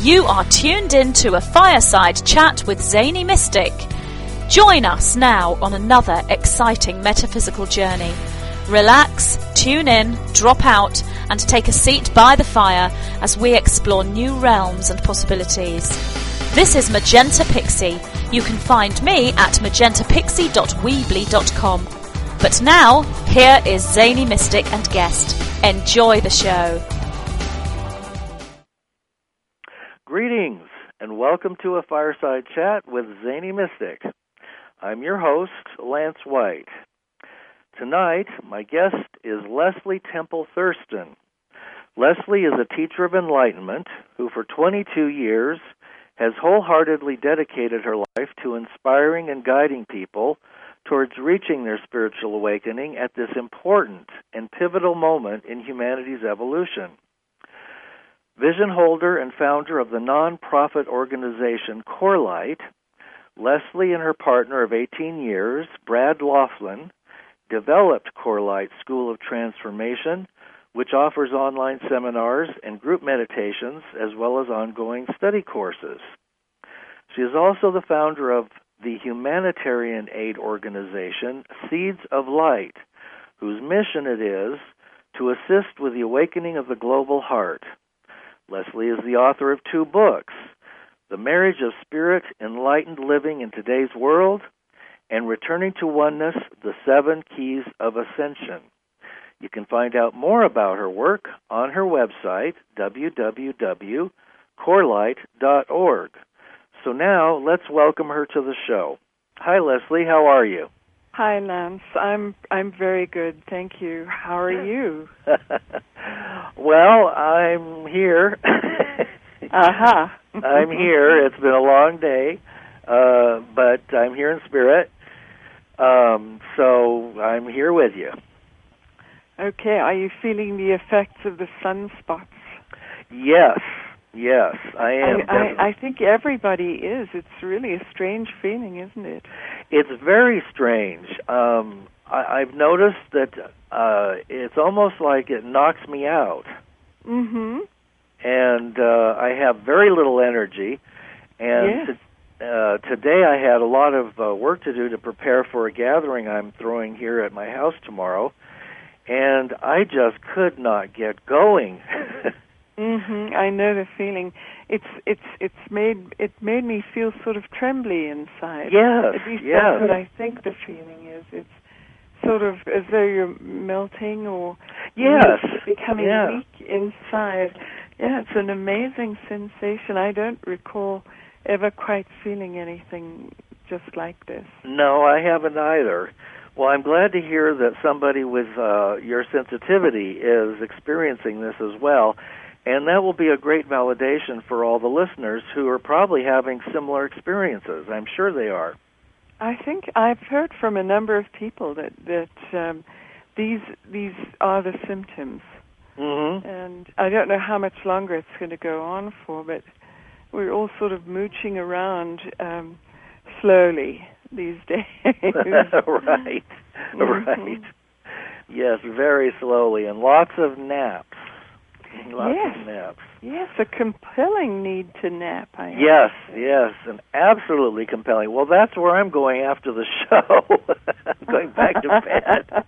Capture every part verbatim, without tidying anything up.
You are tuned in to a fireside chat with Zany Mystic. Join us now on another exciting metaphysical journey. Relax, tune in, drop out, and take a seat by the fire as we explore new realms and possibilities. This is Magenta Pixie. You can find me at magenta pixie dot weebly dot com. But now, here is Zany Mystic and guest. Enjoy the show. Greetings, and welcome to a fireside chat with Zany Mystic. I'm your host, Lance White. Tonight, my guest is Leslie Temple Thurston. Leslie is a teacher of enlightenment who for twenty-two years has wholeheartedly dedicated her life to inspiring and guiding people towards reaching their spiritual awakening at this important and pivotal moment in humanity's evolution. Vision holder and founder of the non-profit organization CoreLight, Leslie and her partner of eighteen years, Brad Laughlin, developed CoreLight School of Transformation, which offers online seminars and group meditations as well as ongoing study courses. She is also the founder of the humanitarian aid organization Seeds of Light, whose mission it is to assist with the awakening of the global heart. Leslie is the author of two books, The Marriage of Spirit, Enlightened Living in Today's World, and Returning to Oneness, The Seven Keys of Ascension. You can find out more about her work on her website, w w w dot corelight dot org. So now, let's welcome her to the show. Hi, Leslie. How are you? Hi, Lance. I'm I'm very good, thank you. How are you? Well, I'm here. Uh-huh. I'm here. It's been a long day, uh, but I'm here in spirit. Um, so I'm here with you. Okay. Are you feeling the effects of the sunspots? Yes. Yes, I am. I, I, I think everybody is. It's really a strange feeling, isn't it? It's very strange. Um, I, I've noticed that uh, it's almost like it knocks me out. Mm-hmm. And uh, I have very little energy. And yes. to, uh, today I had a lot of uh, work to do to prepare for a gathering I'm throwing here at my house tomorrow. And I just could not get going. Mhm. I know the feeling. It's it's it's made it made me feel sort of trembly inside. Yes. At least yes. that's what I think the feeling is. It's sort of as though you're melting or yes. becoming yeah. weak inside. Yeah, it's an amazing sensation. I don't recall ever quite feeling anything just like this. No, I haven't either. Well, I'm glad to hear that somebody with uh, your sensitivity is experiencing this as well. And that will be a great validation for all the listeners who are probably having similar experiences. I'm sure they are. I think I've heard from a number of people that that um, these these are the symptoms. Mm-hmm. And I don't know how much longer it's going to go on for, but we're all sort of mooching around um, slowly these days. right, mm-hmm. right. Yes, very slowly, and lots of naps. Lots yes. of naps. Yes, a compelling need to nap. I yes, yes, and absolutely compelling. Well, that's where I'm going after the show. I'm going back to bed.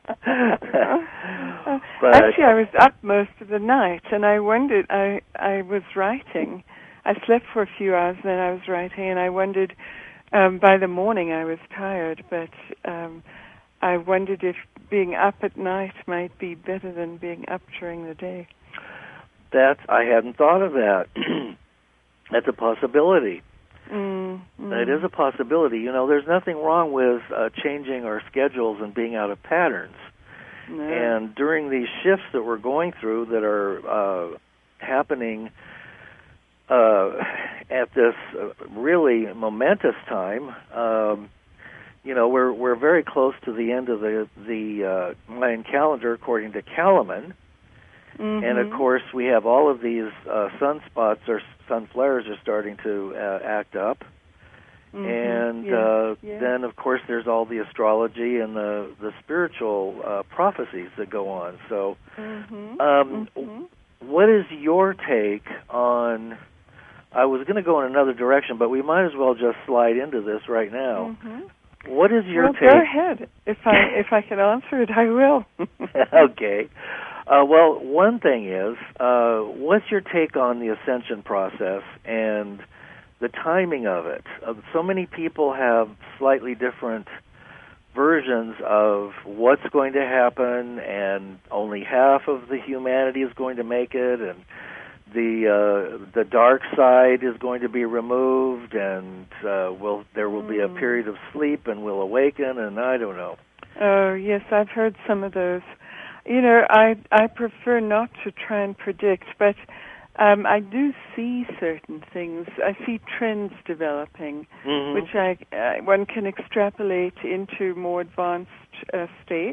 but, Actually, I was up most of the night, and I wondered, I, I was writing. I slept for a few hours, and then I was writing, and I wondered, um, by the morning I was tired, but um, I wondered if being up at night might be better than being up during the day. That's, I hadn't thought of that. That's a possibility. Mm, mm. That is a possibility. You know, there's nothing wrong with uh, changing our schedules and being out of patterns. No. And during these shifts that we're going through that are uh, happening uh, at this uh, really momentous time, um, you know, we're we're very close to the end of the the uh, Mayan calendar according to Kalaman. Mm-hmm. And, of course, we have all of these uh, sunspots or sun flares are starting to uh, act up. Mm-hmm. And yeah. uh, yeah. then, of course, there's all the astrology and the, the spiritual uh, prophecies that go on. So mm-hmm. um, Mm-hmm. what is your take on I was going to go in another direction, but we might as well just slide into this right now. Mm-hmm. What is your well, take? Go ahead. If I if I can answer it, I will. Okay. Uh, well, one thing is, uh, what's your take on the ascension process and the timing of it? Uh, so many people have slightly different versions of what's going to happen, and only half of the humanity is going to make it, and the uh, the dark side is going to be removed, and uh, will there will be a period of sleep, and we'll awaken, and I don't know. Oh yes, I've heard some of those. You know, I I prefer not to try and predict, but um, I do see certain things. I see trends developing, mm-hmm. which I uh, one can extrapolate into more advanced uh, states.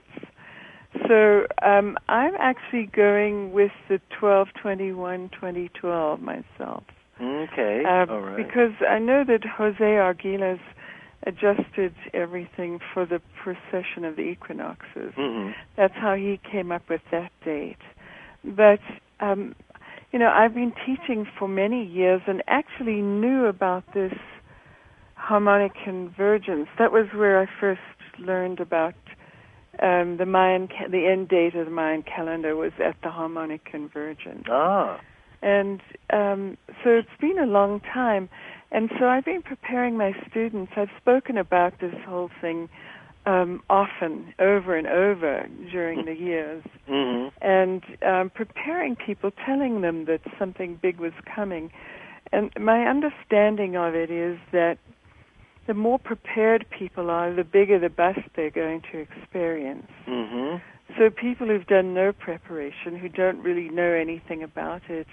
So um, I'm actually going with the twelve twenty-one twenty twelve myself. Okay, uh, all right. Because I know that Jose Arguelles adjusted everything for the precession of the equinoxes. Mm-hmm. That's how he came up with that date. But, um, you know, I've been teaching for many years and actually knew about this harmonic convergence. That was where I first learned about Um, the Mayan, ca- the end date of the Mayan calendar was at the harmonic convergence. Ah. And um, so it's been a long time. And so I've been preparing my students. I've spoken about this whole thing um, often, over and over during the years. Mm-hmm. And um, preparing people, telling them that something big was coming. And my understanding of it is that the more prepared people are, the bigger the bust they're going to experience. Mm-hmm. So people who've done no preparation, who don't really know anything about it,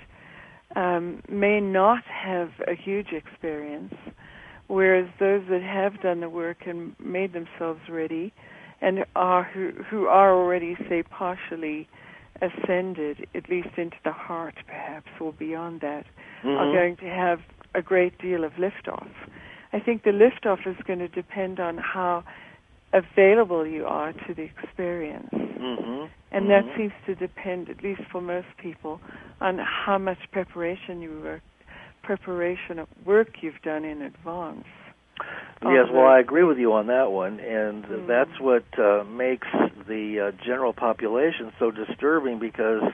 um, may not have a huge experience, whereas those that have done the work and made themselves ready and are who, who are already, say, partially ascended, at least into the heart perhaps, or beyond that, mm-hmm. are going to have a great deal of liftoff. I think the liftoff is going to depend on how available you are to the experience. Mm-hmm. And mm-hmm. that seems to depend, at least for most people, on how much preparation you work, preparation of work you've done in advance. Yes, well, I agree with you on that one, and mm. that's what uh, makes the uh, general population so disturbing, because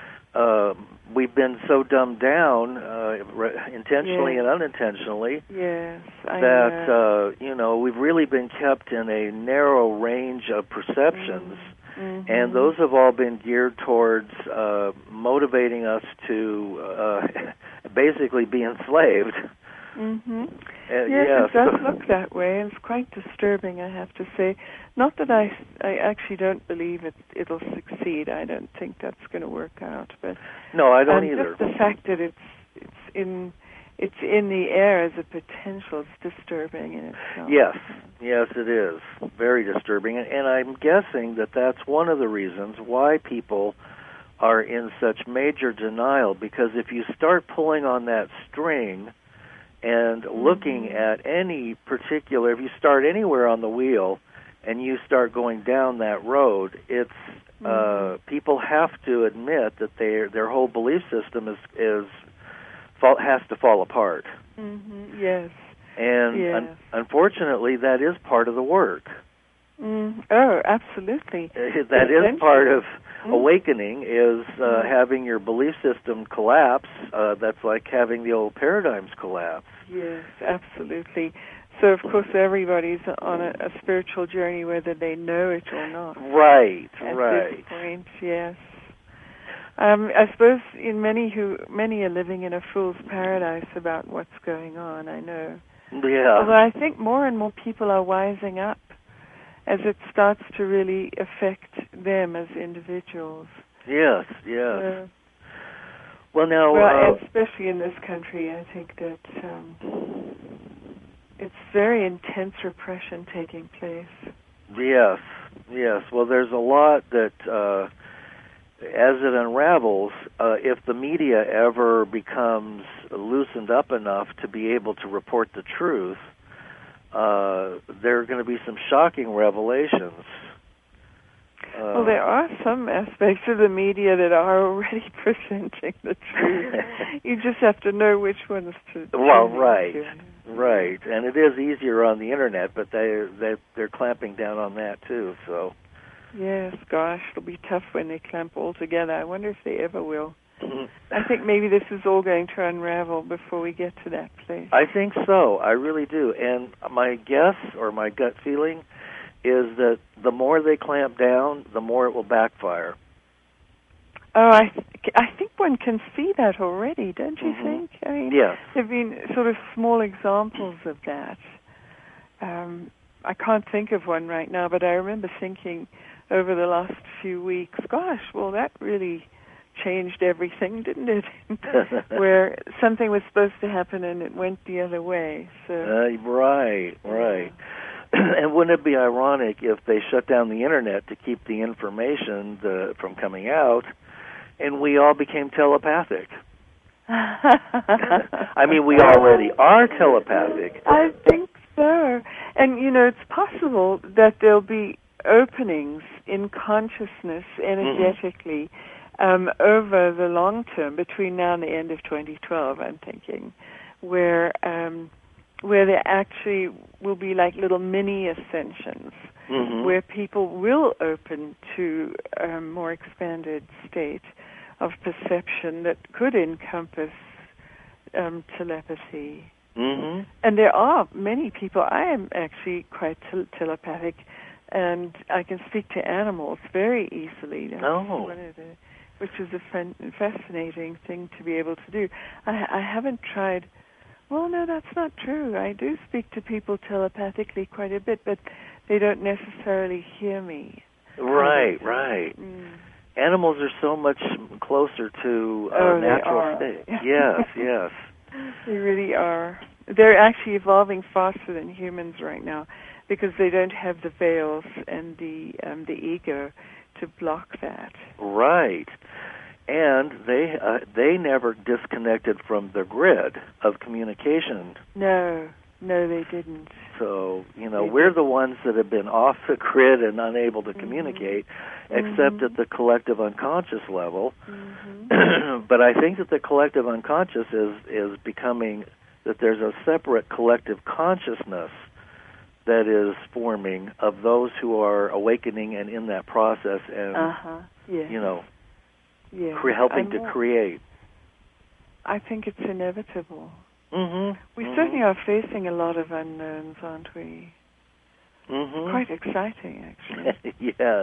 Uh, we've been so dumbed down, uh, re- intentionally yes. and unintentionally, yes, I that know. Uh, you know we've really been kept in a narrow range of perceptions, mm-hmm. and those have all been geared towards uh, motivating us to uh, basically be enslaved. Mm-hmm. Uh, yes, yes, it does look that way, and it's quite disturbing, I have to say. Not that I, I actually don't believe it, it'll succeed. I don't think that's going to work out. But no, I don't um, either. Just the fact that it's it's in it's in the air as a potential is disturbing in itself. Yes, yes, it is very disturbing, and, and I'm guessing that that's one of the reasons why people are in such major denial. Because if you start pulling on that string and looking mm-hmm. at any particular, if you start anywhere on the wheel and you start going down that road, it's mm-hmm. uh, people have to admit that their their whole belief system is is fall, has to fall apart. Mm-hmm. Yes, and yes. Un- unfortunately, that is part of the work. Mm. Oh, absolutely. That is part of mm. awakening, is uh, mm. having your belief system collapse. Uh, that's like having the old paradigms collapse. Yes, absolutely. So, of course, everybody's on a, a spiritual journey, whether they know it or not. Right, At right. this point, yes. Um, I suppose in many who many are living in a fool's paradise about what's going on. I know. Yeah. Although I think more and more people are wising up as it starts to really affect them as individuals. Yes, yes. Uh, well, now, well, uh, especially in this country, I think that um, it's very intense repression taking place. Yes, yes. Well, there's a lot that, uh, as it unravels, uh, if the media ever becomes loosened up enough to be able to report the truth, uh, there are going to be some shocking revelations. Uh, well, there are some aspects of the media that are already presenting the truth. You just have to know which ones to. Well, tune right, into. right, and it is easier on the internet, but they they they're clamping down on that too. So. Yes, gosh, it'll be tough when they clamp all together. I wonder if they ever will. I think maybe this is all going to unravel before we get to that place. I think so. I really do. And my guess or my gut feeling is that the more they clamp down, the more it will backfire. Oh, I th- I think one can see that already, don't you Mm-hmm. think? I mean, yes. there have been sort of small examples of that. Um, I can't think of one right now, but I remember thinking over the last few weeks, gosh, well, that really changed everything, didn't it? Where something was supposed to happen and it went the other way. So uh, right, right. Yeah. And wouldn't it be ironic if they shut down the internet to keep the information the, from coming out, and we all became telepathic? I mean, we already are telepathic. I think so. And, you know, it's possible that there'll be openings in consciousness energetically mm-hmm. Um, over the long term, between now and the end of twenty twelve, I'm thinking, where um, where there actually will be like little mini ascensions, mm-hmm. where people will open to a more expanded state of perception that could encompass um, telepathy. Mm-hmm. And there are many people. I am actually quite te- telepathic, and I can speak to animals very easily. That's oh. one of the which is a fan- fascinating thing to be able to do. I, I haven't tried, well, no, that's not true. I do speak to people telepathically quite a bit, but they don't necessarily hear me. Right, right. Mm. Animals are so much closer to uh, oh, natural state. Yes, yes. They really are. They're actually evolving faster than humans right now because they don't have the veils and the um, the ego to block that. Right. And they uh, they never disconnected from the grid of communication. No, no, they didn't. So, you know, they we're didn't. the ones that have been off the grid and unable to mm-hmm. communicate, except mm-hmm. at the collective unconscious level. Mm-hmm. But I think that the collective unconscious is, is becoming, that there's a separate collective consciousness that is forming of those who are awakening and in that process and, uh-huh. yeah. you know, yeah. cre- helping I'm to more, create. I think it's inevitable. Mm-hmm. We mm-hmm. certainly are facing a lot of unknowns, aren't we? Mm-hmm. Quite exciting, actually. Yes.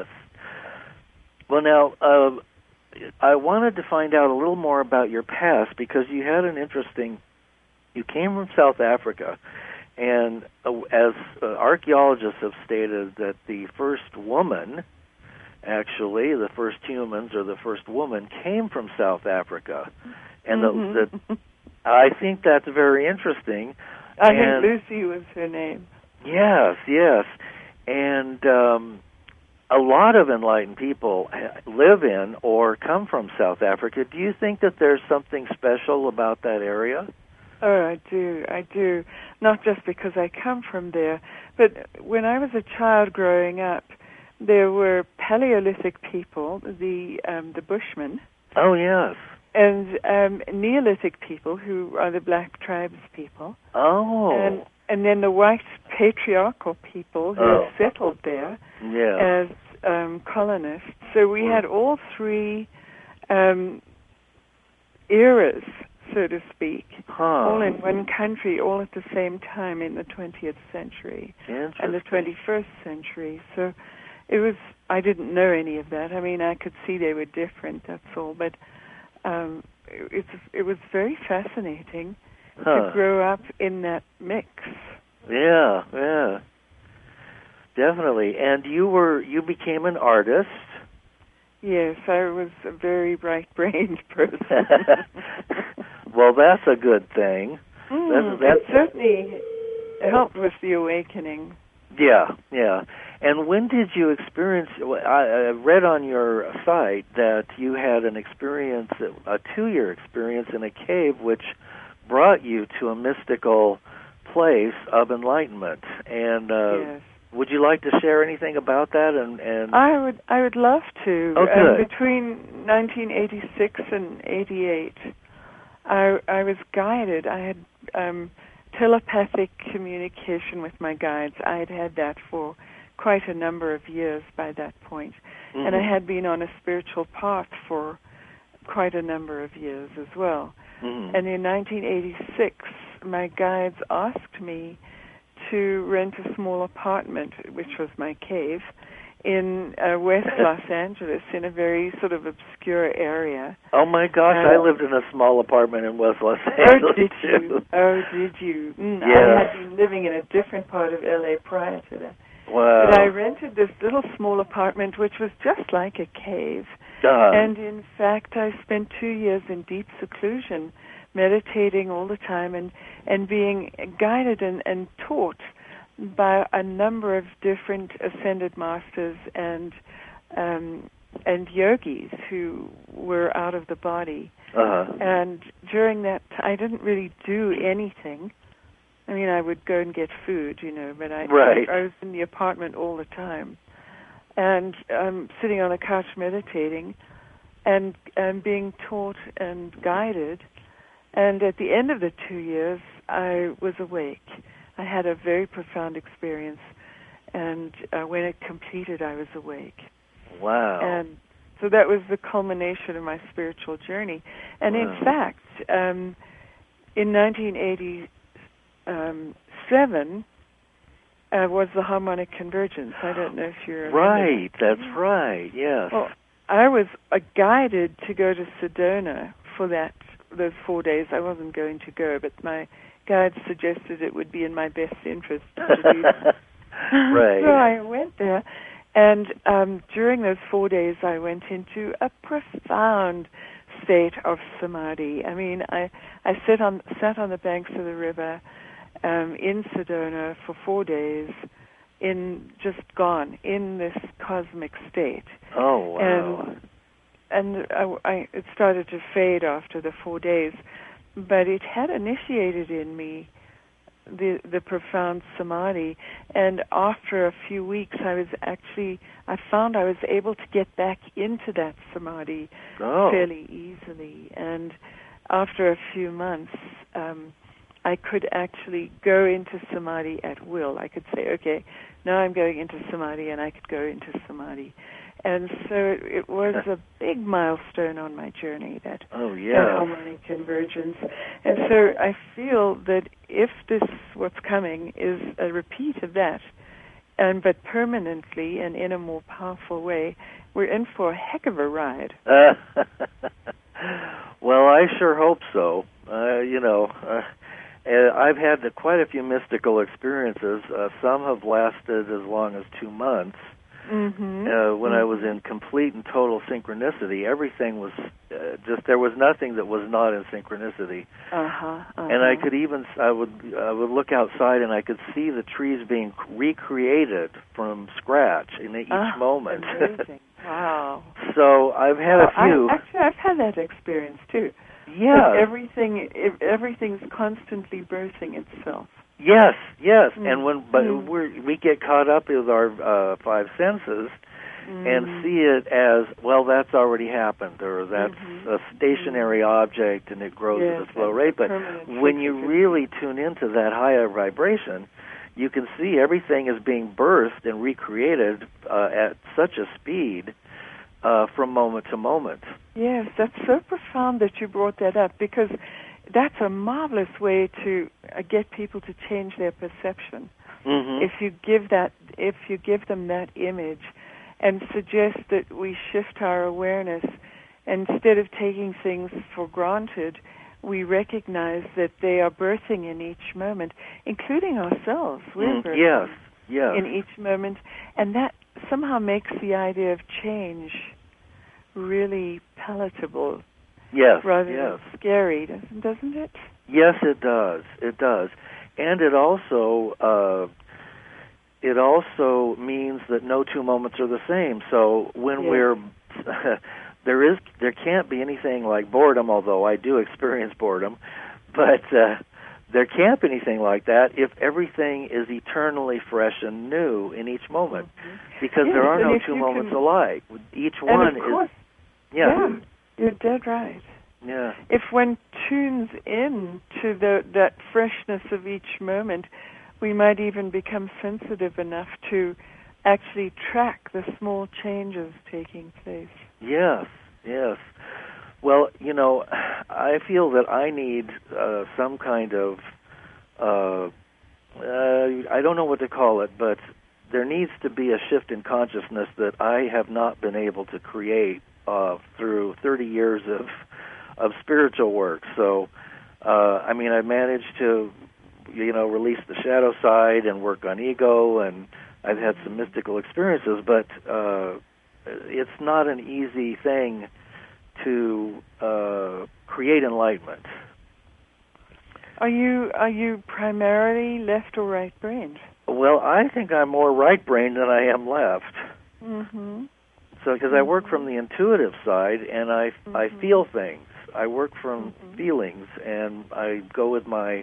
Well, now, uh, I wanted to find out a little more about your past because you had an interesting, you came from South Africa, and uh, as uh, archaeologists have stated that the first woman, actually, the first humans or the first woman came from South Africa. And mm-hmm. the, the, I think that's very interesting. I and, think Lucy was her name. Yes, yes. And um, a lot of enlightened people live in or come from South Africa. Do you think that there's something special about that area? Oh, I do, I do. Not just because I come from there, but when I was a child growing up, there were Paleolithic people, the um, the Bushmen. Oh, yes. And um, Neolithic people, who are the Black Tribes people. Oh. And, and then the white patriarchal people who oh. settled there yeah. as um, colonists. So we had all three um, eras, so to speak, huh. all in one country, all at the same time in the twentieth century and the twenty-first century. So it was, I didn't know any of that. I mean, I could see they were different, that's all, but um, it, it was very fascinating huh. to grow up in that mix. Yeah, yeah, definitely. And you were, you became an artist. Yes, I was a very bright-brained person. Well, that's a good thing. Mm, that's, that's, it certainly helped with the awakening. Yeah, yeah. And when did you experience, I, I read on your site that you had an experience, a two-year experience in a cave which brought you to a mystical place of enlightenment. And uh, yes. would you like to share anything about that? And, and I would I would love to. Oh, good. Um, between nineteen eighty-six and eighty-eight, I I was guided. I had um, telepathic communication with my guides. I had had that for quite a number of years by that point. Mm-hmm. And I had been on a spiritual path for quite a number of years as well. Mm-hmm. And in nineteen eighty-six, my guides asked me to rent a small apartment, which was my cave, in uh, West Los Angeles, in a very sort of obscure area. Oh my gosh, uh, I lived in a small apartment in West Los Angeles. Oh, did too. you? Oh, did you? Mm, yeah. I had been living in a different part of L A prior to that. Wow. But I rented this little small apartment, which was just like a cave. Uh-huh. And in fact, I spent two years in deep seclusion, meditating all the time and, and being guided and, and taught by a number of different ascended masters and um, and yogis who were out of the body. Uh-huh. And during that, I didn't really do anything. I mean, I would go and get food, you know, but I, right. I was in the apartment all the time. And um, sitting on a couch meditating and, and being taught and guided. And at the end of the two years, I was awake. I had a very profound experience. And uh, when it completed, I was awake. Wow. And so that was the culmination of my spiritual journey. And wow. in fact, um, in nineteen eighty, Um, seven uh, was the harmonic convergence. I don't know if you're right. That's right. Yes. Well, I was uh, guided to go to Sedona for that those four days. I wasn't going to go, but my guide suggested it would be in my best interest to do that. Right. So I went there, and um, during those four days, I went into a profound state of samadhi. I mean, I I sat on sat on the banks of the river. Um, in Sedona for four days, in just gone in this cosmic state. Oh wow! And and I, I, it started to fade after the four days, but it had initiated in me the the profound samadhi. And after a few weeks, I was actually I found I was able to get back into that samadhi oh. fairly easily. And after a few months. Um, I could actually go into samadhi at will. I could say, okay, now I'm going into samadhi, and I could go into samadhi. And so it, it was a big milestone on my journey, that, oh, yeah. that harmonic convergence. And so I feel that if this, what's coming, is a repeat of that, and but permanently and in a more powerful way, we're in for a heck of a ride. Uh, well, I sure hope so. Uh, you know... Uh, Uh, I've had the, quite a few mystical experiences. Uh, some have lasted as long as two months. Mm-hmm. Uh, when mm-hmm. I was in complete and total synchronicity, everything was uh, just, there was nothing that was not in synchronicity. Uh-huh, uh-huh. And I could even, I would, I would look outside and I could see the trees being recreated from scratch in each oh, moment. Amazing. Wow. So I've had well, a few. I, actually, I've had that experience too. Yeah. Everything, everything's constantly birthing itself. Yes, yes, mm. and when but mm. we we get caught up with our uh, five senses mm. and see it as, well, that's already happened, or that's mm-hmm. a stationary mm. object and it grows yes, at a slow rate. But when you really tune into that higher vibration, you can see everything is being birthed and recreated uh, at such a speed. Uh, from moment to moment. Yes, that's so profound that you brought that up, because that's a marvelous way to uh, get people to change their perception. Mm-hmm. If you give that, if you give them that image, and suggest that we shift our awareness, instead of taking things for granted, we recognize that they are birthing in each moment, including ourselves. We're mm, birthing yes, yes. in each moment, and that somehow makes the idea of change really palatable. Yes, rather yes. than scary, doesn't, doesn't it? Yes, it does. It does, and it also uh, it also means that no two moments are the same. So when yes. we're there is there can't be anything like boredom, although I do experience boredom, but uh, there can't be anything like that if everything is eternally fresh and new in each moment, mm-hmm. because yes, there are no two can, moments alike. Each and one of course, is, yeah. yeah, you're dead right. Yeah. If one tunes in to the, that freshness of each moment, we might even become sensitive enough to actually track the small changes taking place. Yes, yes. Well, you know, I feel that I need uh, some kind of, uh, uh, I don't know what to call it, but there needs to be a shift in consciousness that I have not been able to create uh, through thirty years of of spiritual work. So, uh, I mean, I managed to, you know, release the shadow side and work on ego, and I've had some mystical experiences, but uh, it's not an easy thing to uh, create enlightenment. Are you are you primarily left or right brained? Well, I think I'm more right brained than I am left. Mm-hmm. So, because mm-hmm. I work from the intuitive side, and I mm-hmm. I feel things. I work from mm-hmm. feelings, and I go with my.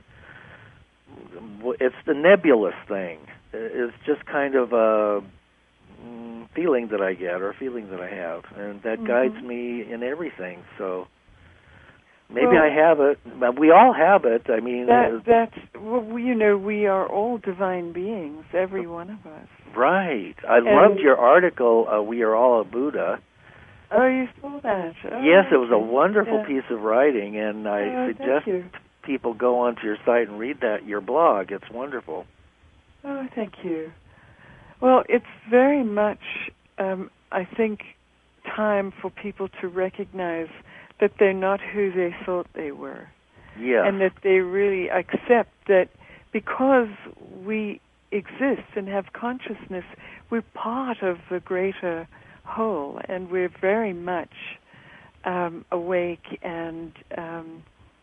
It's the nebulous thing. It's just kind of a feeling that I get or a feeling that I have, and that mm-hmm. guides me in everything. So maybe well, I have it. We all have it. I mean, that, uh, that's well, you know, we are all divine beings, every one of us. Right. I and loved your article. Uh, we are all a Buddha. Oh, you saw that? Oh, yes, it was a okay. wonderful yeah. piece of writing, and I oh, suggest people go onto your site and read that your blog. It's wonderful. Oh, thank you. Well, it's very much, um, I think, time for people to recognize that they're not who they thought they were. Yes. And that they really accept that because we exist and have consciousness, we're part of the greater whole, and we're very much um, awake and um,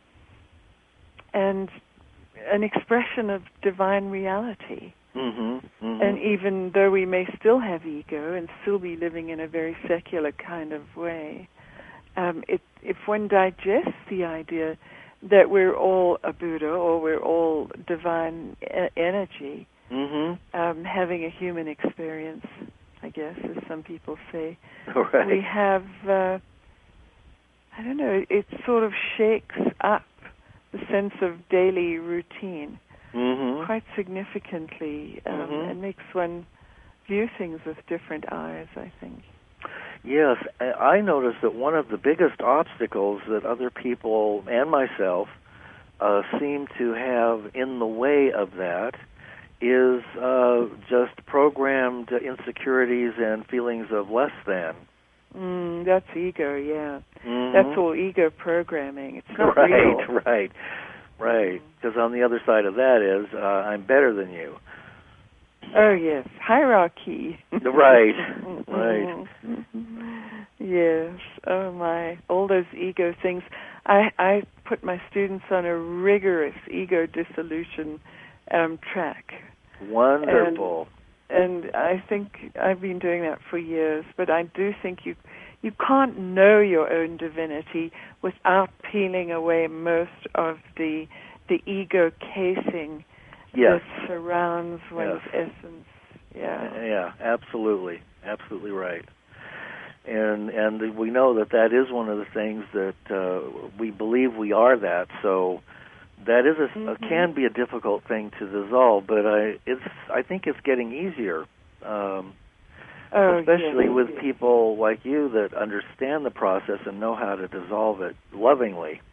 and an expression of divine reality. Mm-hmm, mm-hmm. And even though we may still have ego and still be living in a very secular kind of way, um, it, if one digests the idea that we're all a Buddha or we're all divine e- energy, mm-hmm. um, having a human experience, I guess, as some people say, right. we have, uh, I don't know, it sort of shakes up the sense of daily routine. Mm-hmm. Quite significantly, um, mm-hmm. and makes one view things with different eyes, I think. Yes, I noticed that one of the biggest obstacles that other people and myself uh, seem to have in the way of that is uh, just programmed insecurities and feelings of less than. Mm, that's ego, yeah. Mm-hmm. That's all ego programming. It's not right, real. Right, right. Because on the other side of that is, uh, I'm better than you. Oh, yes. Hierarchy. right, right. Yes. Oh, my. All those ego things. I, I put my students on a rigorous ego dissolution um, track. Wonderful. And, and I think I've been doing that for years, but I do think you you can't know your own divinity without peeling away most of the the ego casing yes. that surrounds one's yes. essence. Yeah. Yeah, absolutely. Absolutely right. And and we know that that is one of the things that uh, we believe we are that, so that is a, mm-hmm. can be a difficult thing to dissolve, but I it's I think it's getting easier, um, oh, especially yes, with yes. people like you that understand the process and know how to dissolve it lovingly.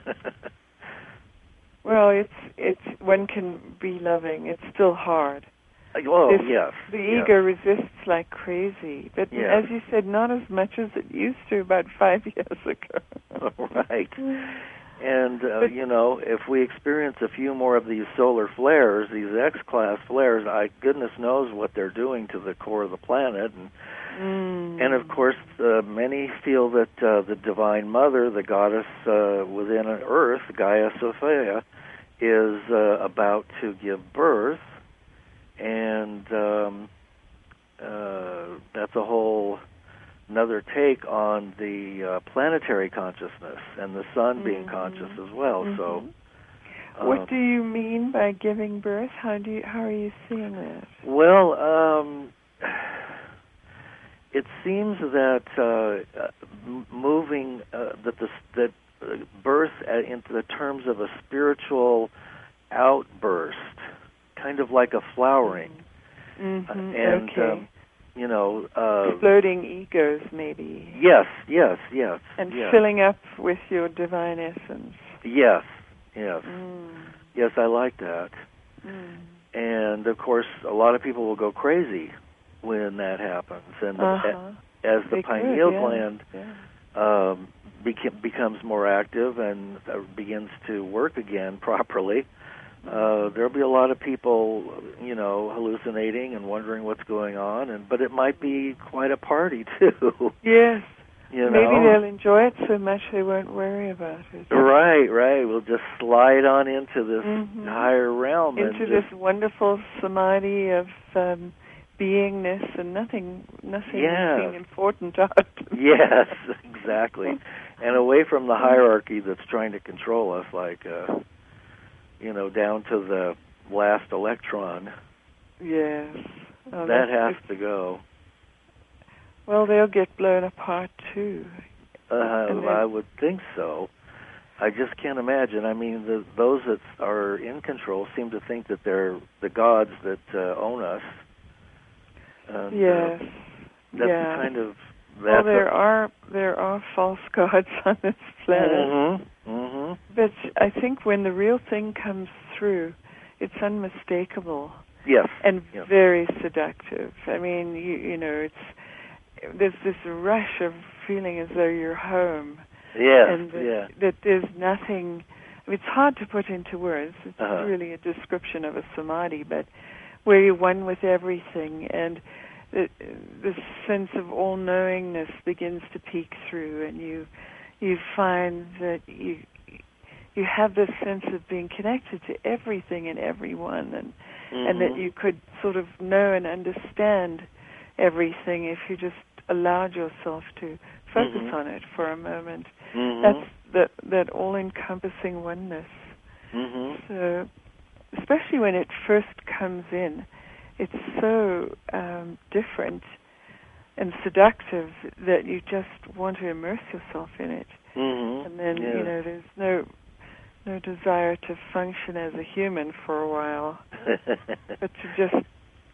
Well, it's it's one can be loving. It's still hard. Oh, this, yes. The yes. ego resists like crazy, but yes. as you said, not as much as it used to about five years ago. Right. And, uh, you know, if we experience a few more of these solar flares, these X-class flares, I goodness knows what they're doing to the core of the planet. And, mm. and of course, uh, many feel that uh, the Divine Mother, the goddess uh, within Earth, Gaia Sophia, is uh, about to give birth. And um, uh, that's a whole another take on the uh, planetary consciousness and the sun mm-hmm. being conscious as well. Mm-hmm. So, What Um, do you mean by giving birth? How do you, how are you seeing that? Well, um, it seems that uh, uh, m- moving uh, that the that uh, birth uh, into the terms of a spiritual outburst, kind of like a flowering, Mm-hmm. uh, and okay. um, you know, uh, exploding egos, maybe. yes, yes, yes, And yes. filling up with your divine essence. Yes, yes, Mm. yes. I like that. Mm. And of course, a lot of people will go crazy when that happens, and the, Uh-huh. as the They pineal could, yeah. gland Yeah. um, beca- becomes more active and uh, begins to work again properly, uh, there'll be a lot of people, you know, hallucinating and wondering what's going on, and but it might be quite a party too. Yes. You Maybe know? they'll enjoy it so much they won't worry about it. Right, right. We'll just slide on into this Mhm. higher realm. Into and this just, wonderful samadhi of um, beingness and nothing, nothing Yes. being important out. Yes, exactly. And away from the hierarchy that's trying to control us, like, uh, you know, down to the last electron. Yes. Oh, that that's- has to go. Well, they'll get blown apart too. Uh, And then- I would think so. I just can't imagine. I mean, the, those that are in control seem to think that they're the gods that uh, own us. And, Yes. Uh, that's yeah. the kind of... That's Well, there a, are there are false gods on this planet, Mm-hmm. Mm-hmm. but I think when the real thing comes through, it's unmistakable Yes. and Yes. very seductive. I mean, you you know, it's there's this rush of feeling as though you're home, Yes. and that, Yeah. that there's nothing. I mean, it's hard to put into words. It's Uh-huh. really a description of a samadhi, but where you're one with everything, and the, the sense of all-knowingness begins to peek through, and you you find that you you have this sense of being connected to everything and everyone, and Mm-hmm. and that you could sort of know and understand everything if you just allowed yourself to focus Mhm. on it for a moment. Mm-hmm. That's that that all-encompassing oneness. Mm-hmm. So, especially when it first comes in, it's so um, different and seductive that you just want to immerse yourself in it. Mm-hmm. And then, Yeah. you know, there's no no desire to function as a human for a while, but to just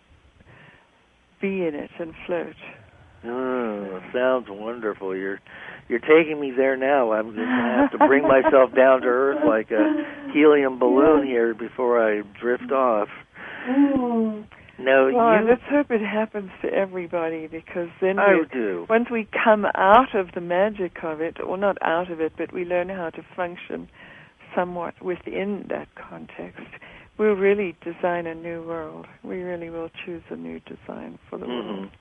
be in it and float. Oh, sounds wonderful. You're you're taking me there now. I'm going to have to bring myself down to earth like a helium balloon here before I drift off. Mm. No, Well, you. let's hope it happens to everybody, because then I we, do. once we come out of the magic of it, or not out of it, but we learn how to function somewhat within that context, we'll really design a new world. We really will choose a new design for the Mm-hmm. world.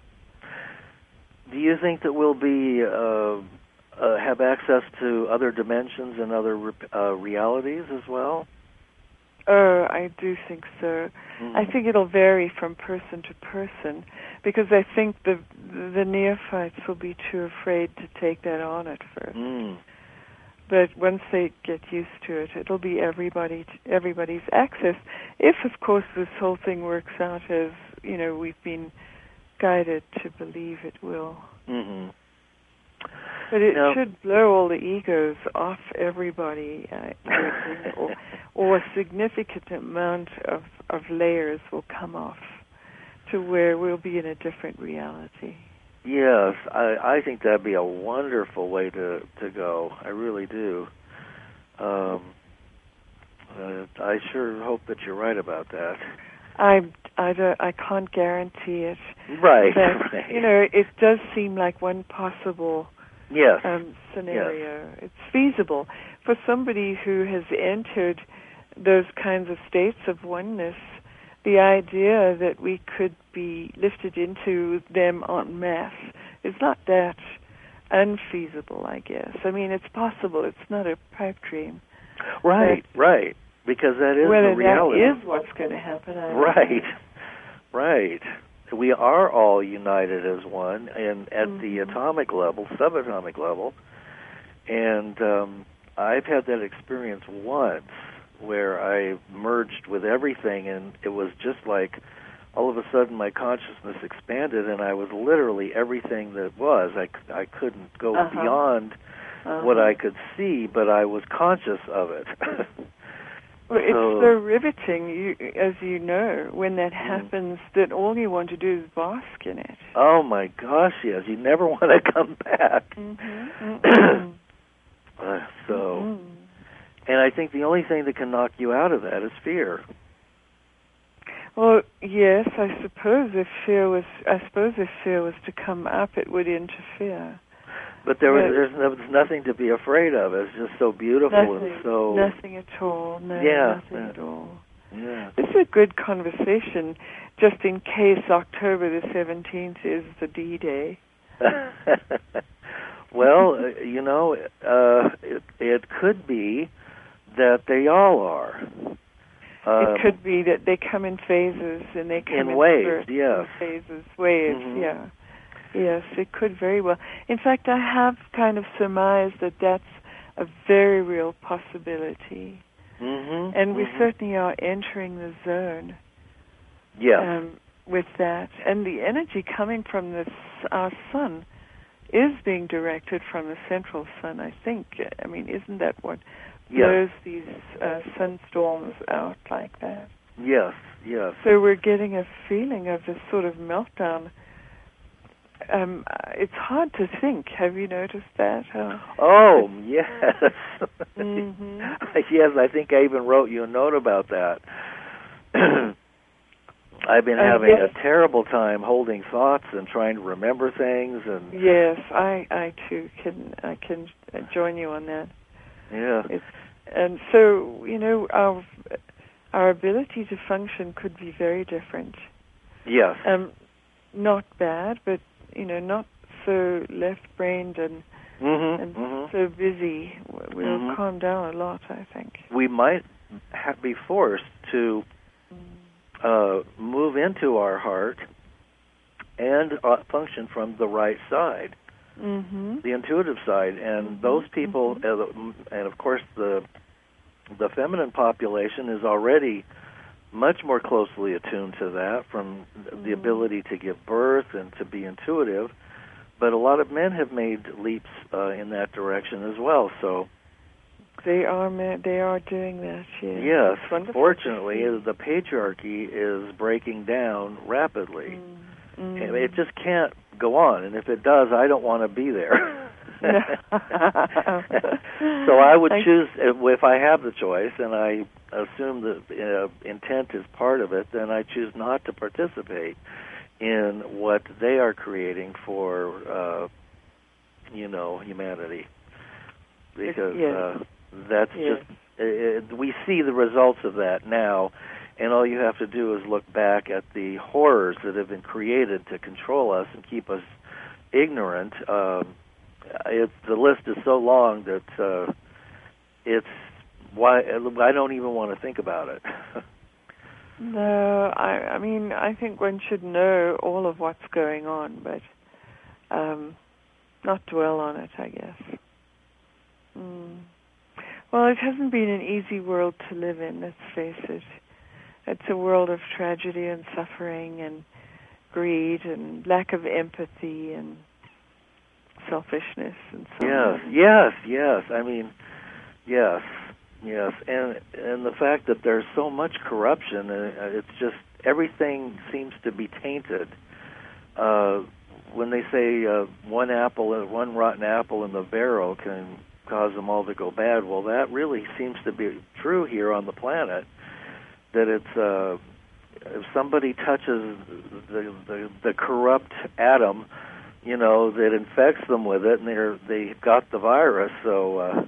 Do you think that we'll be uh, uh, have access to other dimensions and other re- uh, realities as well? Oh, I do think so. Mm-hmm. I think it'll vary from person to person, because I think the the neophytes will be too afraid to take that on at first. Mm. But once they get used to it, it'll be everybody everybody's access. If, of course, this whole thing works out as, you know, we've been guided to believe it will. Mm-hmm. But it Now- should blow all the egos off everybody, uh, or, or a significant amount of, of layers will come off to where we'll be in a different reality. Yes, I, I think that'd be a wonderful way to, to go. I really do. Um, uh, I sure hope that you're right about that. I, I, don't, I can't guarantee it. Right, But, right. you know, it does seem like one possible Yes. um, scenario. It's feasible for somebody who has entered those kinds of states of oneness. The idea that we could be lifted into them en masse is not that unfeasible, I guess. I mean, it's possible. It's not a pipe dream. Right, right. Because that is Whether the reality. that is what's going to happen, I don't Right, know. right. We are all united as one, and at Mhm. the atomic level, subatomic level. And um, I've had that experience once where I merged with everything, and it was just like all of a sudden my consciousness expanded, and I was literally everything that was. I, I couldn't go uh-huh. beyond uh-huh. what I could see, but I was conscious of it. Well, it's so, so riveting, you, as you know, when that happens, mm. that all you want to do is bask in it. Oh, my gosh, yes. You never want to come back. Mm-hmm. Mm-hmm. uh, so, mm-hmm. and I think the only thing that can knock you out of that is fear. Well, yes, I suppose if fear was, I suppose if fear was to come up, it would interfere. But there was, there's, no, there's nothing to be afraid of. It's just so beautiful nothing, and so... Nothing at all. No, yeah, nothing yeah. at all. Yeah. This is a good conversation, just in case October the seventeenth is the D-Day. Well, uh, you know, uh, it, it could be that they all are. Um, it could be that they come in phases and they come in, in waves, spurts, yes. in phases, waves, mm-hmm. yeah. Yes, it could very well. In fact, I have kind of surmised that that's a very real possibility. Mm-hmm. And we mm-hmm. certainly are entering the zone. Yes. Um, with that. And the energy coming from this, our sun is being directed from the central sun, I think. I mean, isn't that what blows yes. these uh, sunstorms out like that? Yes, yes. So we're getting a feeling of this sort of meltdown. Um, it's hard to think. Have you noticed that? Uh, oh, yes. mm-hmm. Yes, I think I even wrote you a note about that. I've been uh, having yes. a terrible time holding thoughts and trying to remember things. And yes, I, I too can I can join you on that. Yeah. It's, and so, you know, our our ability to function could be very different. Yes. Um, not bad, but you know, not so left-brained and mm-hmm, and mm-hmm. so busy. We'll mm-hmm. calm down a lot, I think. We might ha- be forced to uh, move into our heart and uh, function from the right side, mm-hmm. the intuitive side. And mm-hmm. those people, mm-hmm. uh, and of course the the feminine population is already much more closely attuned to that, from mm-hmm. the ability to give birth and to be intuitive. But a lot of men have made leaps uh, in that direction as well. So they are they are doing that. Yes. Yes. Fortunately, the patriarchy is breaking down rapidly. Mm-hmm. And it just can't go on. And if it does, I don't want to be there. So I would choose, if I have the choice, and I assume that uh, intent is part of it, then I choose not to participate in what they are creating for, uh, you know, humanity. Because yes. uh, that's yes. just, uh, we see the results of that now, and all you have to do is look back at the horrors that have been created to control us and keep us ignorant. Um, It's, the list is so long that uh, it's why I don't even want to think about it. No, I, I mean, I think one should know all of what's going on, but um, not dwell on it, I guess. Mm. Well, it hasn't been an easy world to live in, let's face it. It's a world of tragedy and suffering and greed and lack of empathy and selfishness and so yes, on. Yes, yes, yes. I mean, yes, yes. And and the fact that there's so much corruption, uh, it's just everything seems to be tainted. Uh, when they say uh, one apple, one rotten apple in the barrel can cause them all to go bad, well, that really seems to be true here on the planet. That it's uh, if somebody touches the, the the corrupt atom, you know, that infects them with it, and they're they've got the virus. So uh,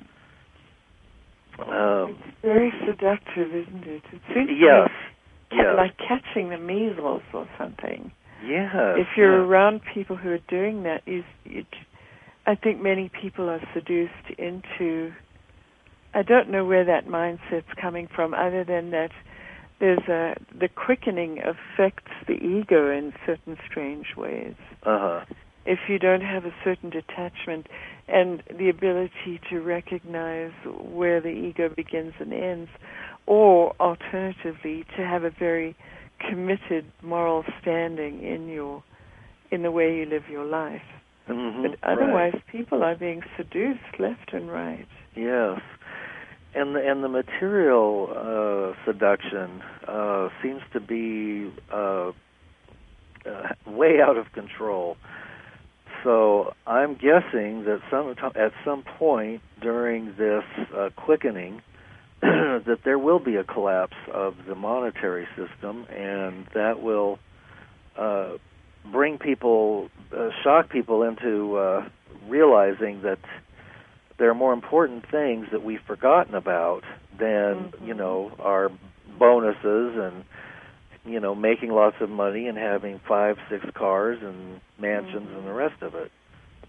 um, it's very seductive, isn't it? It seems yes, like, yes. like catching the measles or something. Yes. If you're yes. around people who are doing that, you, you, I think many people are seduced into. I don't know where that mindset's coming from, other than that there's a the quickening affects the ego in certain strange ways. Uh huh. if you don't have a certain detachment and the ability to recognize where the ego begins and ends, or alternatively to have a very committed moral standing in your in the way you live your life. Mm-hmm. But otherwise, right. people are being seduced left and right. Yes, and the, and the material uh, seduction uh, seems to be uh, uh, way out of control. So I'm guessing that some at some point during this uh, quickening, that there will be a collapse of the monetary system, and that will uh, bring people, uh, shock people into uh, realizing that there are more important things that we've forgotten about than, mm-hmm. you know, our bonuses and, you know, making lots of money and having five, six cars and mansions mm-hmm. and the rest of it.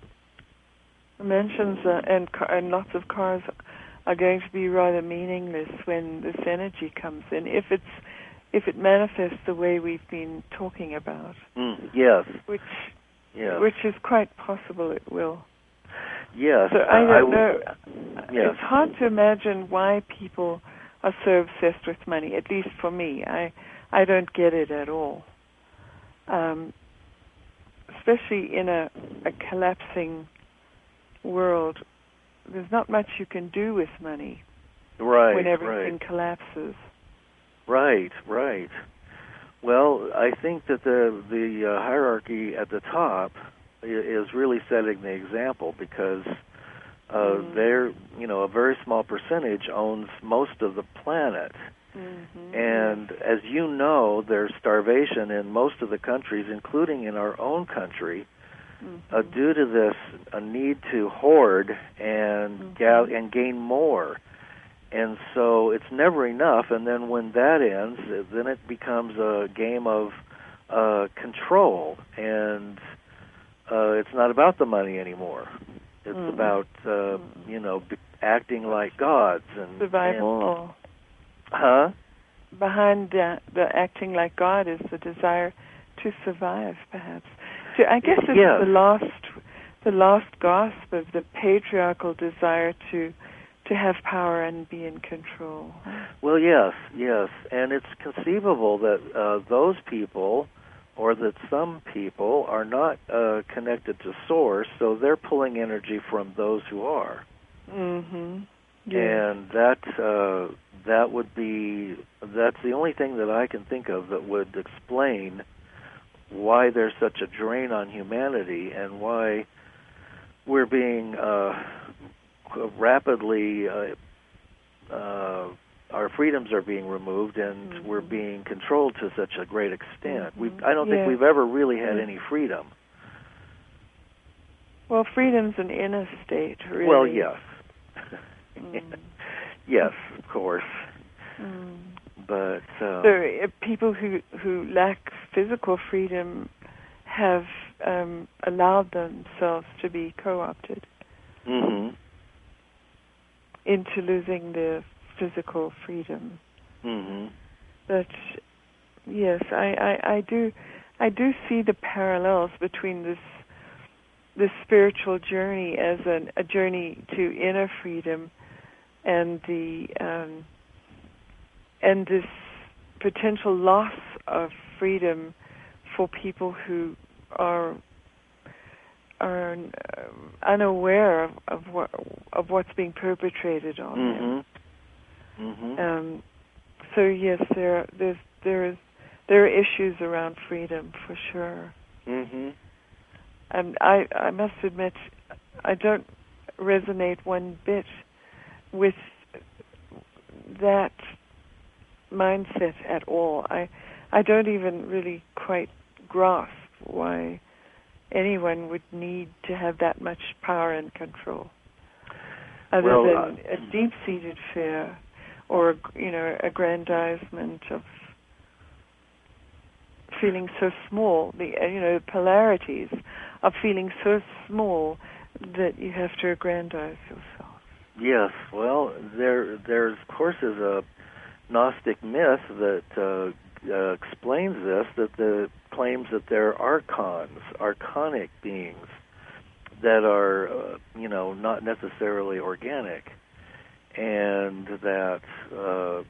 Mansions uh, and car- and lots of cars are going to be rather meaningless when this energy comes in, if it's if it manifests the way we've been talking about. Mm, yes. Which yes. which is quite possible it will. Yes. So I don't I w- know. yes. It's hard to imagine why people are so obsessed with money, at least for me. I I don't get it at all. Um, especially in a, a collapsing world, there's not much you can do with money right, when everything right. collapses. Right, right. Well, I think that the the uh, hierarchy at the top is really setting the example, because uh, mm. they're, you know, a very small percentage owns most of the planet. Mm-hmm. And as you know, there's starvation in most of the countries, including in our own country. Mm-hmm. Uh, due to this a need to hoard and mm-hmm. ga- and gain more. And so it's never enough, and then when that ends, then it becomes a game of uh, control, and uh, it's not about the money anymore. It's mm-hmm. about, uh, mm-hmm. you know, b- acting like gods. And survival. And, huh? Behind the, the acting like God is the desire to survive, perhaps. So I guess it's yes. the last, the last gasp of the patriarchal desire to, to have power and be in control. Well, yes, yes, and it's conceivable that uh, those people, or that some people, are not uh, connected to Source, so they're pulling energy from those who are. Mm-hmm. Yes. And that uh, that would be that's the only thing that I can think of that would explain why there's such a drain on humanity, and why we're being uh, rapidly, uh, uh, our freedoms are being removed, and mm-hmm. we're being controlled to such a great extent. Mm-hmm. We I don't yeah. think we've ever really had yeah. any freedom. Well, freedom's an inner state, really. Well, yes. mm. Yes, of course. Mm. But uh, so uh, people who, who lack physical freedom have um, allowed themselves to be co-opted mm-hmm. into losing their physical freedom. Mm-hmm. But yes, I, I, I do I do see the parallels between this this spiritual journey as an, a journey to inner freedom, and the um, and this potential loss of freedom for people who are are uh, unaware of, of what of what's being perpetrated on mm-hmm. them. Mm-hmm. Um, so yes, there there's there is there are issues around freedom for sure. Mm-hmm. And I I must admit, I don't resonate one bit with that mindset at all. I I don't even really quite grasp why anyone would need to have that much power and control, other well, than uh, a deep-seated fear or, you know, aggrandizement of feeling so small. The you know polarities of feeling so small that you have to aggrandize yourself. Yes, well, there, there of course is a Gnostic myth that uh, uh, explains this, that the claims that there are archons, archonic beings that are, uh, you know, not necessarily organic, and that uh,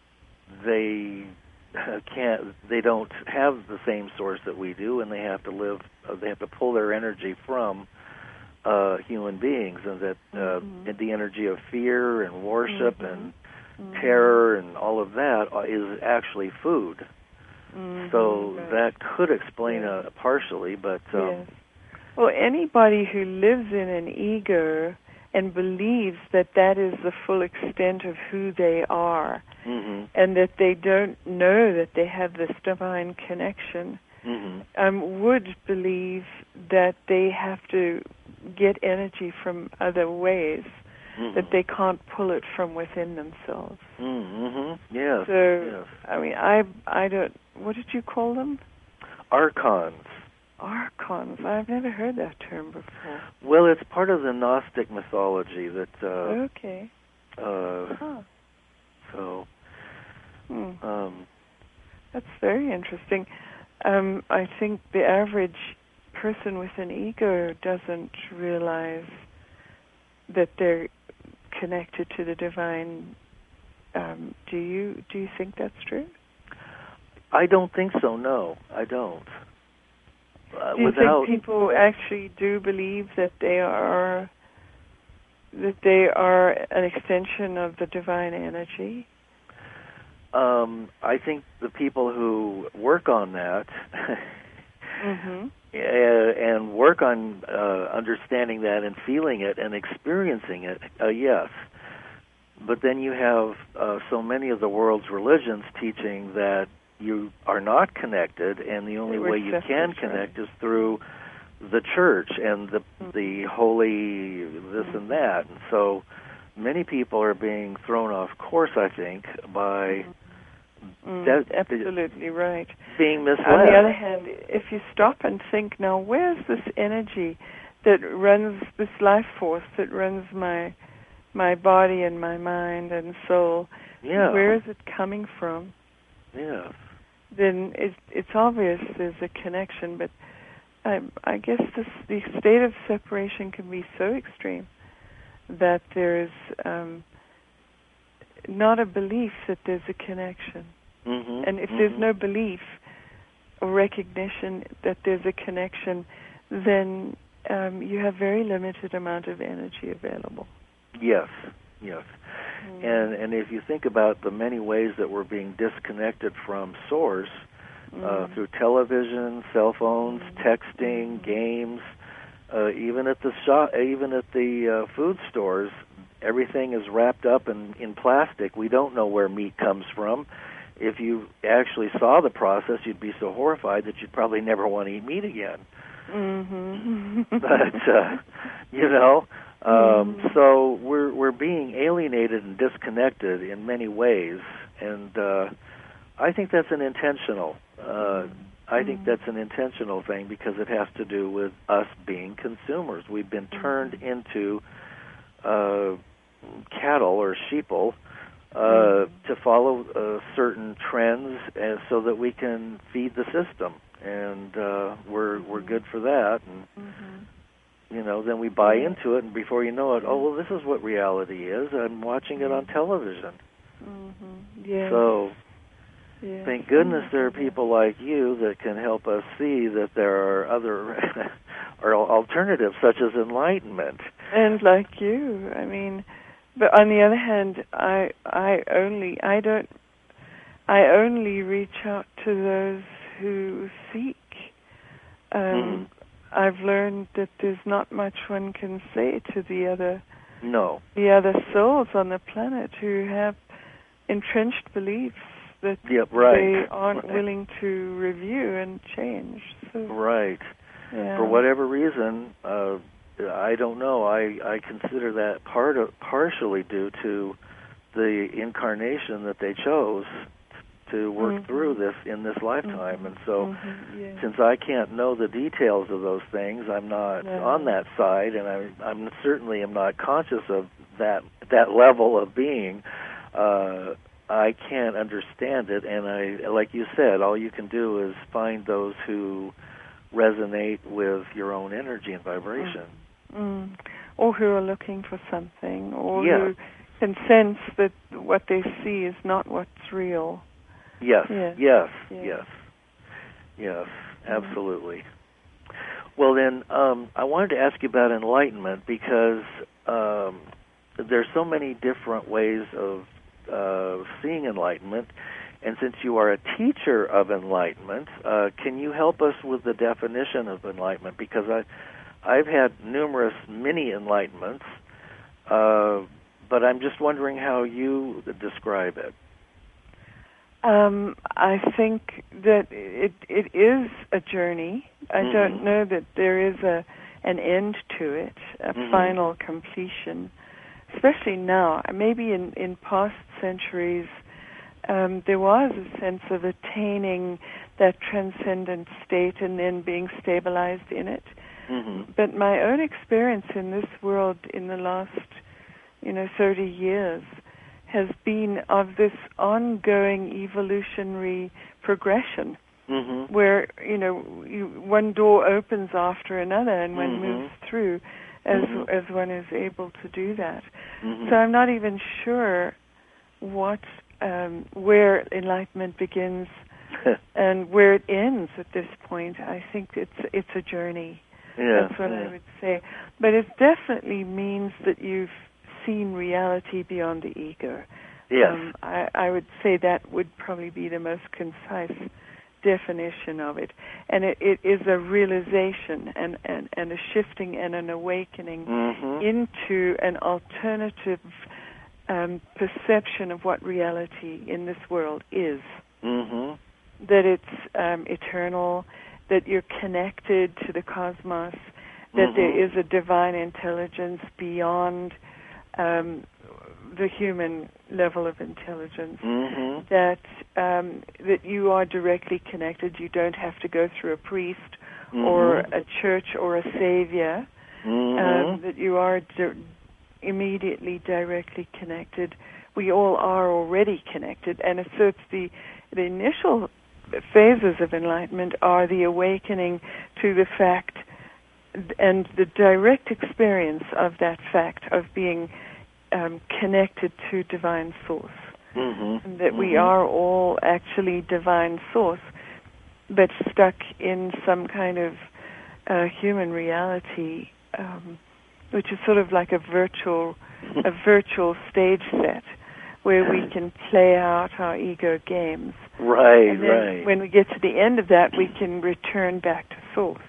they can't, they don't have the same source that we do, and they have to live, uh, they have to pull their energy from uh, human beings, and that uh, mm-hmm. the energy of fear and worship mm-hmm. and mm-hmm. terror and all of that is actually food. Mm-hmm. So right. that could explain yes. uh, partially, but um, yes. Well, anybody who lives in an ego and believes that that is the full extent of who they are, mm-hmm. and that they don't know that they have this divine connection, mm-hmm. um, would believe that they have to get energy from other ways, mm-hmm. that they can't pull it from within themselves. Mm-hmm. Yes. So, yes. I mean, I, I don't, what did you call them? Archons. Archons. I've never heard that term before. Well, it's part of the Gnostic mythology that. Uh, okay. Uh, huh. So. Hmm. Um, That's very interesting. Um, I think the average person with an ego doesn't realize that they're connected to the divine. Um, do you do you think that's true? I don't think so. No, I don't. Uh, do you without think people actually do believe that they are that they are an extension of the divine energy? Um, I think the people who work on that mm-hmm. and work on uh, understanding that and feeling it and experiencing it, uh, yes. But then you have uh, so many of the world's religions teaching that you are not connected, and the only way you can connect is through the church and the mm-hmm. the holy this mm-hmm. and that. And so many people are being thrown off course, I think, by mm, that, absolutely right. being misled. On the other hand, if you stop and think, now where's this energy that runs, this life force that runs my my body and my mind and soul? Yeah. Where is it coming from? Yeah. Then it's, it's obvious there's a connection, but I, I guess this, the state of separation can be so extreme that there's um, not a belief that there's a connection. Mm-hmm, and if mm-hmm. there's no belief or recognition that there's a connection, then um, you have very limited amount of energy available. Yes, yes. Mm. And and if you think about the many ways that we're being disconnected from source, mm. uh, through television, cell phones, mm. texting, mm. games, uh, even at the shop, even at the uh, food stores, everything is wrapped up in, in plastic. We don't know where meat comes from. If you actually saw the process, you'd be so horrified that you'd probably never want to eat meat again. Mm-hmm. But uh, you know. Um, mm-hmm. So we're we're being alienated and disconnected in many ways, and uh, I think that's an intentional. Uh, I think that's an intentional thing because it has to do with us being consumers. We've been turned into uh, cattle or sheeple uh, mm-hmm. to follow uh, certain trends, uh, so that we can feed the system, and uh, we're we're good for that. And, mm-hmm. You know, then we buy into it, and before you know it, oh, well, this is what reality is. I'm watching it on television. Mm-hmm. Yeah. So, yeah. thank goodness there are people like you that can help us see that there are other or alternatives, such as enlightenment. And like you, I mean, but on the other hand, I, I only, I don't, I only reach out to those who seek. Um, mm-hmm. I've learned that there's not much one can say to the other, no, the other souls on the planet who have entrenched beliefs that yep, right. they aren't right. willing to review and change. So, right. Yeah. For whatever reason, uh, I don't know. I, I consider that part of, partially due to the incarnation that they chose to work mm-hmm. through this in this lifetime. Mm-hmm. And so mm-hmm. yeah. since I can't know the details of those things, I'm not no. on that side, and I I'm certainly am not conscious of that that level of being. Uh, I can't understand it, and I, like you said, all you can do is find those who resonate with your own energy and vibration. Mm. Mm. Or who are looking for something, or yeah. who can sense that what they see is not what's real. Yes, yes, yes, yes, yes, yes, absolutely. Well, then, um, I wanted to ask you about enlightenment, because um, there's so many different ways of uh, seeing enlightenment, and since you are a teacher of enlightenment, uh, can you help us with the definition of enlightenment? Because I, I've had numerous mini enlightenments, uh, but I'm just wondering how you describe it. Um, I think that it it is a journey. I mm-hmm. don't know that there is a an end to it, a mm-hmm. final completion. Especially now, maybe in, in past centuries, um, there was a sense of attaining that transcendent state and then being stabilized in it. Mm-hmm. But my own experience in this world in the last, you know, thirty years has been of this ongoing evolutionary progression, mm-hmm. where, you know, you, one door opens after another and one mm-hmm. moves through as mm-hmm. as one is able to do that. Mm-hmm. So I'm not even sure what um, where enlightenment begins and where it ends at this point. I think it's it's a journey. Yeah, That's what yeah. I would say. But it definitely means that you've seen reality beyond the ego. Yes. Um, I, I would say that would probably be the most concise definition of it. And it, it is a realization and, and, and a shifting and an awakening mm-hmm. into an alternative um, perception of what reality in this world is. Mm-hmm. That it's um, eternal, that you're connected to the cosmos, that mm-hmm. there is a divine intelligence beyond um, the human level of intelligence, mm-hmm. that um, that you are directly connected. You don't have to go through a priest mm-hmm. or a church or a savior, mm-hmm. um, that you are di- immediately directly connected. We all are already connected, and so it's the, the initial phases of enlightenment are the awakening to the fact and the direct experience of that fact of being um, connected to divine source. Mm-hmm. And that mm-hmm. we are all actually divine source, but stuck in some kind of uh, human reality, um, which is sort of like a virtual, a virtual stage set where we can play out our ego games. Right, and then right. when we get to the end of that, we can return back to source.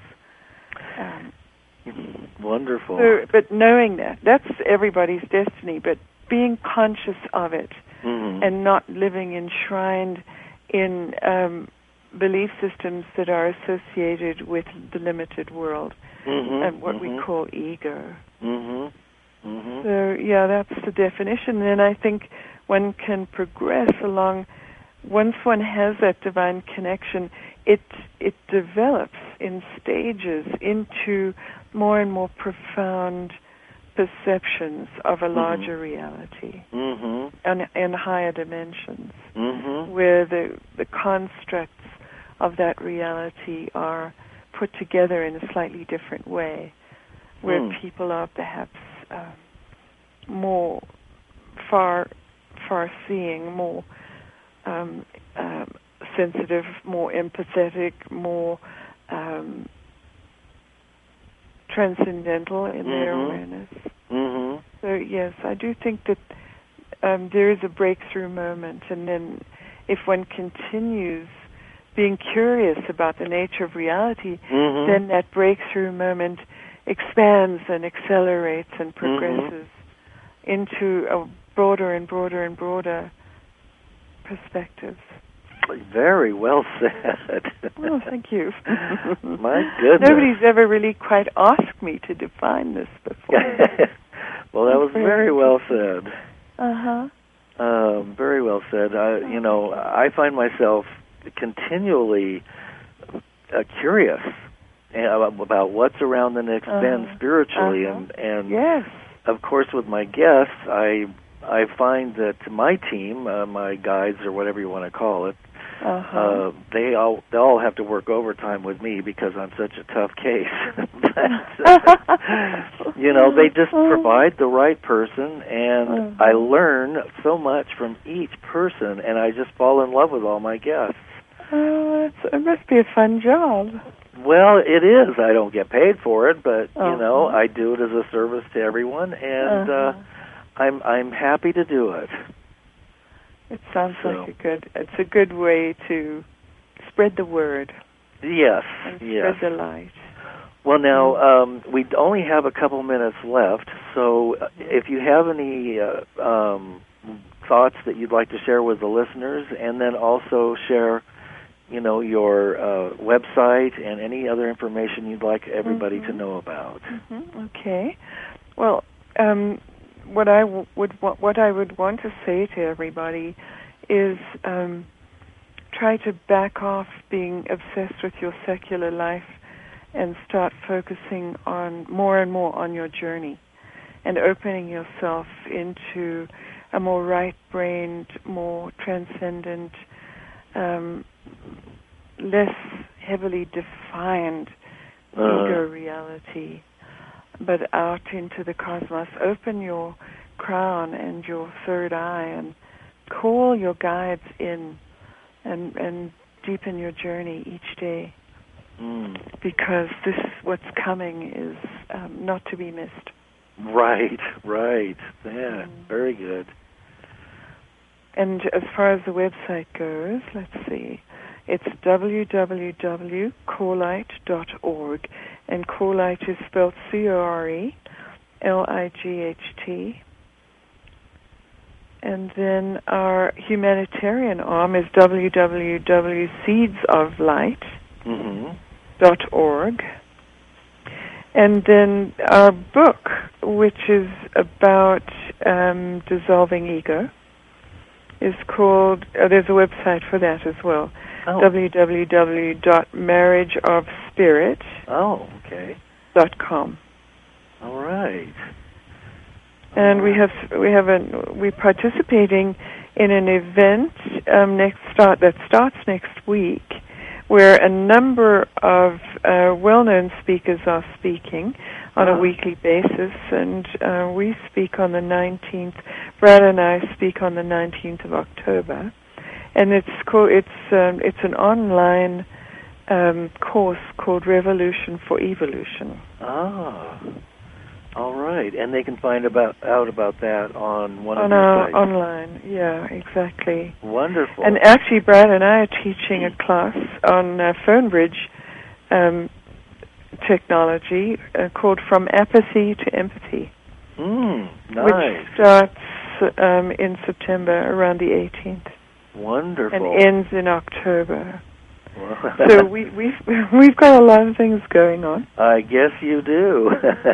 Um, Wonderful. So, but knowing that, that's everybody's destiny, but being conscious of it mm-hmm. and not living enshrined in um, belief systems that are associated with the limited world, mm-hmm. and what mm-hmm. we call ego. Mm-hmm. Mm-hmm. So, yeah, that's the definition. And I think one can progress along. Once one has that divine connection, it it develops in stages into more and more profound perceptions of a larger mm-hmm. reality mm-hmm. and in higher dimensions, mm-hmm. where the the constructs of that reality are put together in a slightly different way, where mm. people are perhaps uh, more far far seeing, more um, um, sensitive, more empathetic, more um, transcendental in mm-hmm. their awareness. Mm-hmm. So yes, I do think that um, there is a breakthrough moment, and then if one continues being curious about the nature of reality, mm-hmm. then that breakthrough moment expands and accelerates and progresses mm-hmm. into a broader and broader and broader perspective. Very well said. Well, thank you. My goodness. Nobody's ever really quite asked me to define this before. Well, that was very well said. Uh-huh. Um, very well said. I, you know, I find myself continually uh, curious about what's around the next uh-huh. bend spiritually, uh-huh. and and yes. of course with my guests, I I find that my team, uh, my guides or whatever you want to call it, uh-huh. uh, they all they all have to work overtime with me because I'm such a tough case. But, you know, they just provide the right person, and uh-huh. I learn so much from each person, and I just fall in love with all my guests. Oh, it's, it must be a fun job. Well, it is. I don't get paid for it, but uh-huh. you know, I do it as a service to everyone, and uh-huh. uh, I'm I'm happy to do it. It sounds so. like a good. It's a good way to spread the word. Yes, and yes. Spread the light. Well, now um, we only have a couple minutes left, so if you have any uh, um, thoughts that you'd like to share with the listeners, and then also share, you know, your uh, website and any other information you'd like everybody mm-hmm. to know about. Mm-hmm. Okay. Well, um, what I w- would wa- what I would want to say to everybody is um, try to back off being obsessed with your secular life and start focusing on more and more on your journey and opening yourself into a more right-brained, more transcendent, um, less heavily defined uh. ego reality, but out into the cosmos. Open your crown and your third eye and call your guides in and, and deepen your journey each day. Mm. Because this, what's coming, is um, not to be missed. Right, right. Yeah, mm. very good. And as far as the website goes, let's see, it's w w w dot corelight dot org, and Corelight is spelled C O R E L I G H T. And then our humanitarian arm is w w w dot seeds of light dot org. And then our book, which is about um, dissolving ego, is called, uh, there's a website for that as well, oh. w w w dot marriage of spirit oh, okay. dot com. All right. And we have we have a we're participating in an event um, next start that starts next week, where a number of uh, well-known speakers are speaking on oh. a weekly basis, and uh, we speak on the nineteenth. Brad and I speak on the nineteenth of October, and it's called it's um, it's an online um, course called Revolution for Evolution. Ah. All right, and they can find about out about that on one on of your our sites. Online, yeah, exactly. Wonderful. And actually, Brad and I are teaching a class on uh, PhoneBridge um, technology uh, called From Apathy to Empathy. Mm, nice. Which starts um, in September, around the eighteenth. Wonderful. And ends in October. So we, we've we've got a lot of things going on. I guess you do.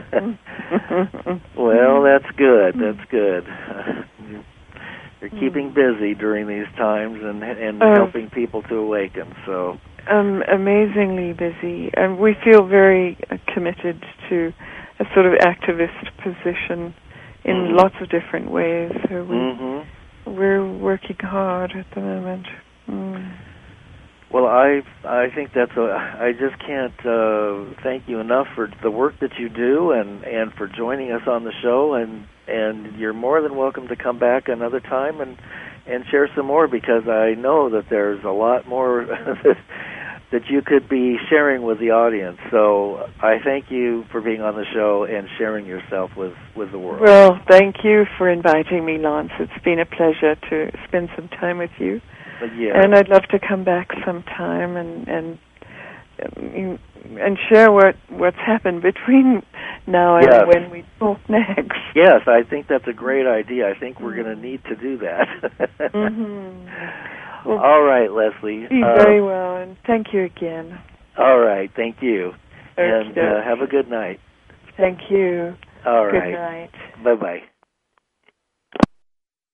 Well, that's good. That's good. You're keeping busy during these times and and uh, helping people to awaken. So um, amazingly busy, and we feel very uh, committed to a sort of activist position in mm-hmm. lots of different ways. So we mm-hmm. we're working hard at the moment. Mm. Well, I I think that's a. I just can't uh, thank you enough for the work that you do and, and for joining us on the show. And, and you're more than welcome to come back another time and, and share some more, because I know that there's a lot more that, that you could be sharing with the audience. So I thank you for being on the show and sharing yourself with, with the world. Well, thank you for inviting me, Lance. It's been a pleasure to spend some time with you. Yeah. And I'd love to come back sometime and and and share what what's happened between now and yes. when we talk next. Yes, I think that's a great idea. I think we're going to need to do that. mm-hmm. Well, all right, Leslie. Be uh, very well, and thank you again. All right, thank you. Okay. And uh, have a good night. Thank you. All good right. night. Bye-bye.